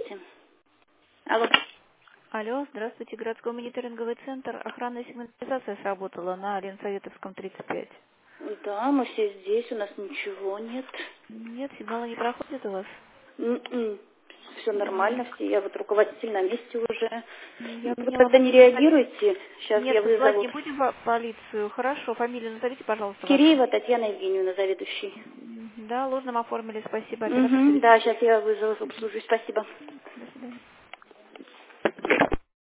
Здравствуйте. Алло. Алло, здравствуйте, городской мониторинговый центр. Охранная сигнализация сработала на Ленсоветовском 35. Да, мы все здесь, у нас ничего нет. Нет, сигналы не проходят у вас? Все нормально, все. Я вот руководитель на месте уже. Я Вы поняла, тогда вы не посылать... реагируете. Сейчас Нет, я посылать вызову не будем в полицию. Хорошо, фамилию назовите, пожалуйста, вашу. Киреева Татьяна Евгеньевна, заведующий. Да, ложным оформили, спасибо. Оператор Да, перезвонит. сейчас я вызову, обслужусь. Спасибо.